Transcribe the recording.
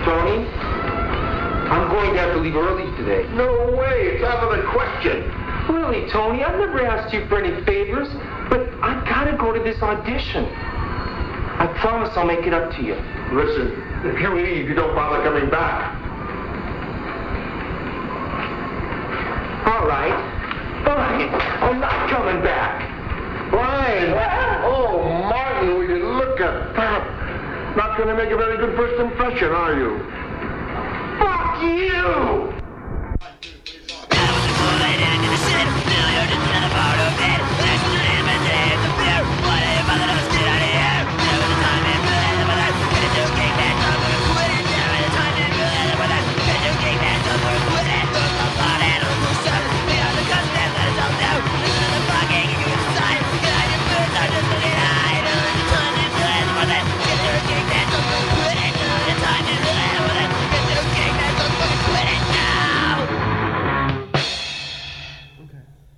Tony, I'm going to have to leave early today. No way, it's out of the question. Really, Tony, I've never asked you for any favors, but I've got to go to this audition. I promise I'll make it up to you. Listen, if you leave, you don't bother coming back. All right. Fine. I'm not coming back. Fine. Oh, Martin, will you look at that? Not going to make a very good first impression, are you? Fuck you! 1, 2, 3.